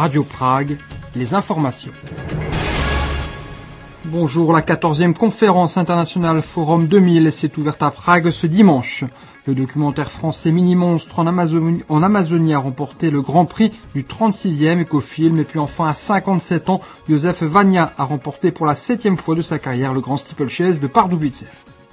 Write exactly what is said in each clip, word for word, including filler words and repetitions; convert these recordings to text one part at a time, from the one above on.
Radio Prague, les informations. Bonjour, la quatorzième conférence internationale Forum deux mille s'est ouverte à Prague ce dimanche. Le documentaire français Mini-Monstre en Amazonie, en Amazonie a remporté le grand prix du trente-sixième écofilm. Et puis enfin, à cinquante-sept ans, Josef Vania a remporté pour la septième fois de sa carrière le grand steeplechase de Pardubice.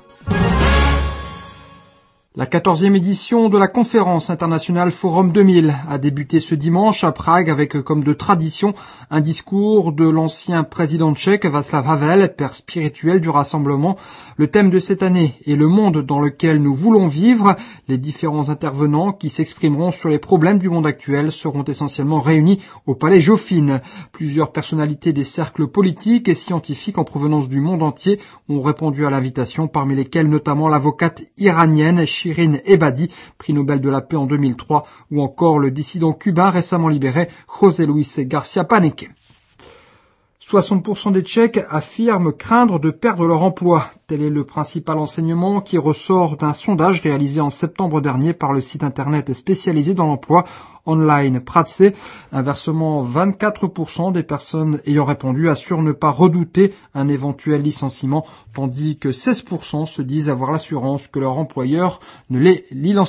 La quatorzième édition de la conférence internationale Forum deux mille a débuté ce dimanche à Prague avec comme de tradition un discours de l'ancien président tchèque Václav Havel, père spirituel du rassemblement. Le thème de cette année est le monde dans lequel nous voulons vivre. Les différents intervenants qui s'exprimeront sur les problèmes du monde actuel seront essentiellement réunis au Palais Joffine. Plusieurs personnalités des cercles politiques et scientifiques en provenance du monde entier ont répondu à l'invitation, parmi lesquels notamment l'avocate iranienne Shirin Ebadi, prix Nobel de la paix en deux mille trois, ou encore le dissident cubain récemment libéré José Luis García Paneque. soixante pour cent des Tchèques affirment craindre de perdre leur emploi. Tel est le principal enseignement qui ressort d'un sondage réalisé en septembre dernier par le site internet spécialisé dans l'emploi online Prace. Inversement, vingt-quatre pour cent des personnes ayant répondu assurent ne pas redouter un éventuel licenciement, tandis que seize pour cent se disent avoir l'assurance que leur employeur ne les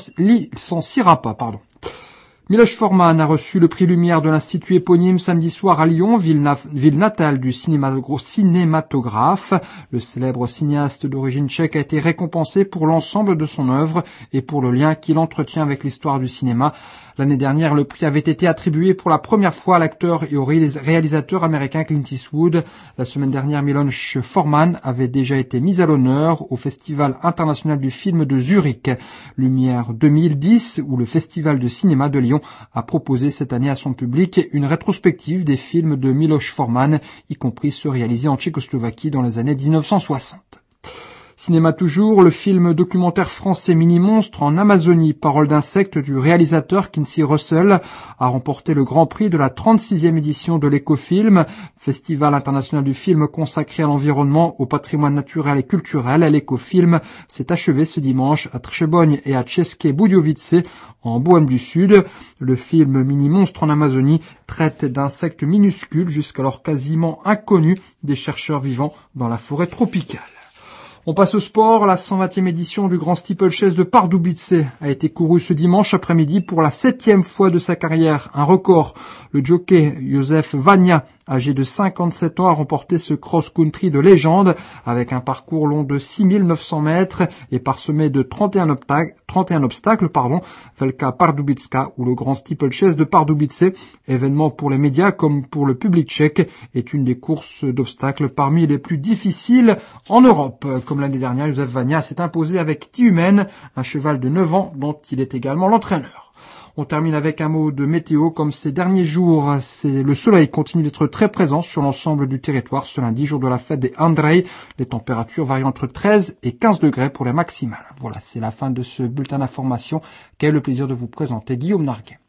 licenciera pas. Pardon. Miloš Forman a reçu le prix Lumière de l'Institut éponyme samedi soir à Lyon, ville, na- ville natale du cinématographe. Le célèbre cinéaste d'origine tchèque a été récompensé pour l'ensemble de son œuvre et pour le lien qu'il entretient avec l'histoire du cinéma. L'année dernière, le prix avait été attribué pour la première fois à l'acteur et au réalisateur américain Clint Eastwood. La semaine dernière, Miloš Forman avait déjà été mis à l'honneur au Festival international du film de Zurich. Lumière deux mille dix, où le Festival de cinéma de Lyon a proposé cette année à son public une rétrospective des films de Miloš Forman, y compris ceux réalisés en Tchécoslovaquie dans les années dix-neuf cent soixante. Cinéma toujours, le film documentaire français Mini-Monstre en Amazonie, parole d'insectes du réalisateur Kinsey Russell, a remporté le grand prix de la trente-sixième édition de l'Ecofilm, festival international du film consacré à l'environnement, au patrimoine naturel et culturel. L'Ecofilm s'est achevé ce dimanche à Trzeboń et à České Budějovice, en Bohême du Sud. Le film Mini-Monstre en Amazonie traite d'insectes minuscules jusqu'alors quasiment inconnus des chercheurs vivant dans la forêt tropicale. On passe au sport. La cent vingtième édition du Grand Steeplechase de Pardubice a été courue ce dimanche après-midi pour la septième fois de sa carrière. Un record. Le jockey Josef Vania, âgé de cinquante-sept ans, a remporté ce cross-country de légende avec un parcours long de six mille neuf cents mètres et parsemé de trente et un obstacles, trente et un obstacles, pardon, Velká Pardubická, ou le Grand Steeplechase de Pardubice, événement pour les médias comme pour le public tchèque, est une des courses d'obstacles parmi les plus difficiles en Europe. Comme l'année dernière, Josef Vania s'est imposé avec Tiumen, un cheval de neuf ans dont il est également l'entraîneur. On termine avec un mot de météo. Comme ces derniers jours, c'est le soleil continue d'être très présent sur l'ensemble du territoire ce lundi, jour de la fête des Andrei. Les températures varient entre treize et quinze degrés pour les maximales. Voilà, c'est la fin de ce bulletin d'information qu'a eu le plaisir de vous présenter Guillaume Narguet.